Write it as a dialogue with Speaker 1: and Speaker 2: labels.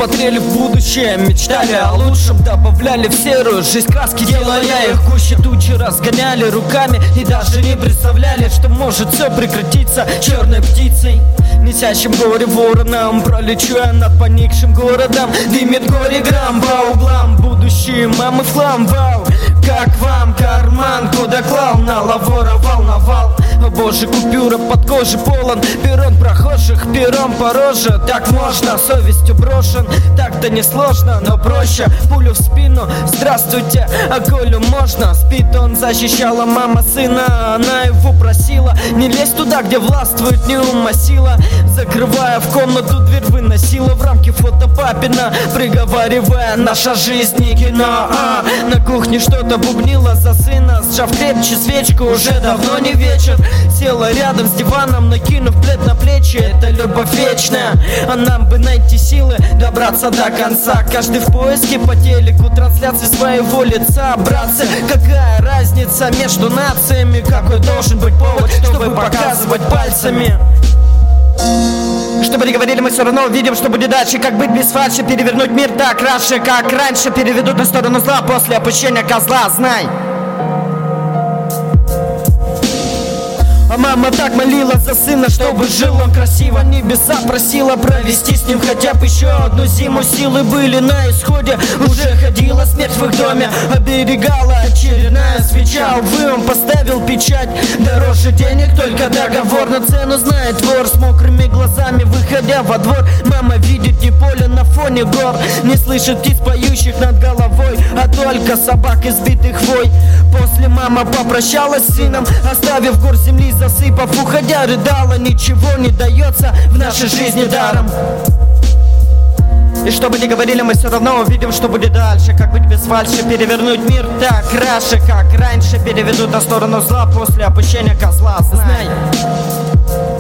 Speaker 1: смотрели в будущее, мечтали о лучшем, добавляли в серую жизнь краски, делая их гуще. Тучи разгоняли руками и даже не представляли, что может все прекратиться черной птицей, несящим горе вороном. Пролечу я над поникшим городом, дымит горе грамм по углам. Будущее мамы в хлам, вау. Как вам карман, куда клал, наловоровал навал. О боже, купюра под кожей полон, перрон прохожих, пером по роже. Так можно, совестью брошен, так-то не сложно, но проще. Пулю в спину, здравствуйте, а Колю можно? Спит он, защищала мама сына, она его просила не лезь туда, где властвует неума сила. Закрывая в комнату дверь, выносила в рамки фото папина, приговаривая: наша жизнь не кино. На кухне что-то бубнила за сына, сжав крепче свечку, уже давно не вечер. Села рядом с диваном, накинув плед на плечи. Это любовь вечная, а нам бы найти силы добраться до конца. Каждый в поиске по телеку трансляции своего лица. Братцы, какая разница между нациями? Какой должен быть повод, чтобы показывать пальцами? Что бы ни говорили, мы все равно увидим, что будет дальше. Как быть без фальши, перевернуть мир так раньше, как раньше. Переведут на сторону зла после опущения козла, знай. А мама так молилась за сына, чтобы жил он красиво. Небеса просила провести с ним хотя бы еще одну зиму. Силы были на исходе, уже ходила смерть в их доме. Оберегала очередная свеча, увы, он поставил печать. Дороже денег только договор, но цену знает вор. С мокрыми глазами выходя во двор, мама видит не поле на фоне гор, не слышит птиц, поющих над головой, а только собак, избитых вой. После мама попрощалась с сыном, оставив гор земли, засыпав, уходя, рыдала. Ничего не дается в нашей жизни даром. И что бы ни говорили, мы все равно увидим, что будет дальше. Как быть без фальши, перевернуть мир так краше, как раньше. Переведут на сторону зла после опущения козла, знай.